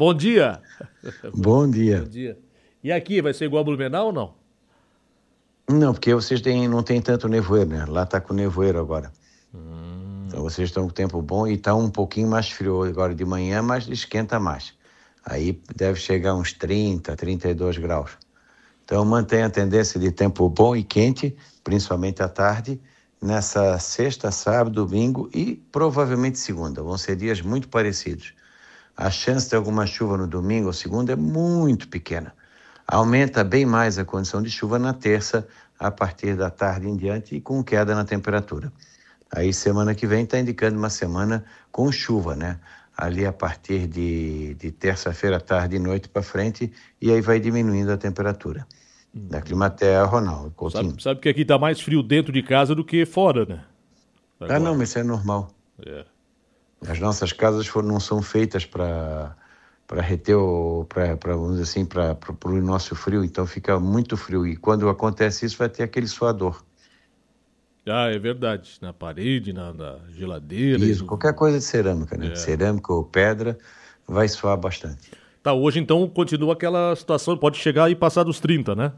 Bom dia. Bom dia. Bom dia. E aqui, vai ser igual a Blumenau ou não? Não, porque vocês não tem tanto nevoeiro, né? Lá tá com nevoeiro agora. Então vocês estão com tempo bom e tá um pouquinho mais frio agora de manhã, mas esquenta mais. Aí deve chegar uns 30, 32 graus. Então mantém a tendência de tempo bom e quente, principalmente à tarde, nessa sexta, sábado, domingo e provavelmente segunda. Vão ser dias muito parecidos. A chance de alguma chuva no domingo ou segunda é muito pequena. Aumenta bem mais a condição de chuva na terça, a partir da tarde em diante e com queda na temperatura. Aí semana que vem está indicando uma semana com chuva, né? Ali a partir de terça-feira, tarde e noite para frente, e aí vai diminuindo a temperatura. Da Climatea, Ronaldo Coutinho. Sabe que aqui tá mais frio dentro de casa do que fora, né? Ah, não, mas isso é normal. É. As nossas casas não são feitas para reter vamos dizer assim, para o nosso frio, então fica muito frio. E quando acontece isso, vai ter aquele suador. Ah, é verdade. Na parede, na geladeira. Isso, qualquer coisa de cerâmica, né? Cerâmica ou pedra, vai suar bastante. Tá, hoje então continua aquela situação, pode chegar e passar dos 30, né?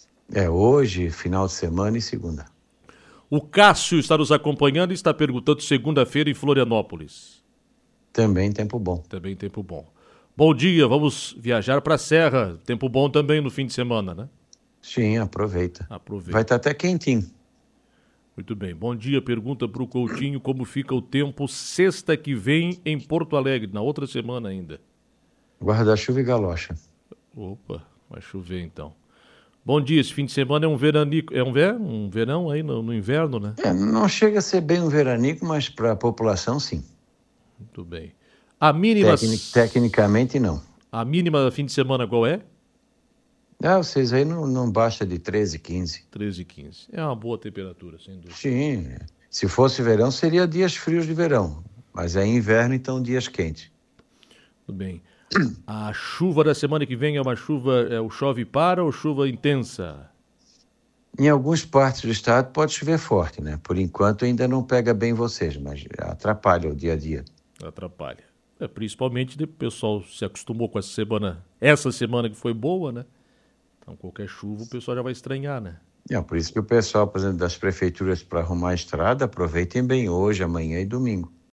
Hoje, final de semana e segunda. O Cássio está nos acompanhando e está perguntando segunda-feira em Florianópolis. Também tempo bom. Também tempo bom. Bom dia, vamos viajar para a Serra. Tempo bom também no fim de semana, né? Sim, aproveita. Aproveita. Vai estar até quentinho. Muito bem. Bom dia, pergunta para o Coutinho como fica o tempo sexta que vem em Porto Alegre, na outra semana ainda. Guarda-chuva e galocha. Opa, vai chover então. Bom dia, esse fim de semana é um veranico, um verão aí no inverno, né? Não chega a ser bem um veranico, mas para a população sim. Muito bem. A mínima... Tecnicamente não. A mínima fim de semana qual é? Vocês aí não baixa de 13, 15. 13, 15. É uma boa temperatura, sem dúvida. Sim. Se fosse verão, seria dias frios de verão. Mas é inverno, então dias quentes. Tudo bem. A chuva da semana que vem é uma chuva, o chove para ou chuva intensa? Em algumas partes do estado pode chover forte, né? Por enquanto ainda não pega bem vocês, mas atrapalha o dia a dia. Atrapalha. Principalmente o pessoal se acostumou com essa semana que foi boa, né? Então qualquer chuva o pessoal já vai estranhar, né? Por isso que o pessoal, por exemplo, das prefeituras para arrumar a estrada, aproveitem bem hoje, amanhã e domingo.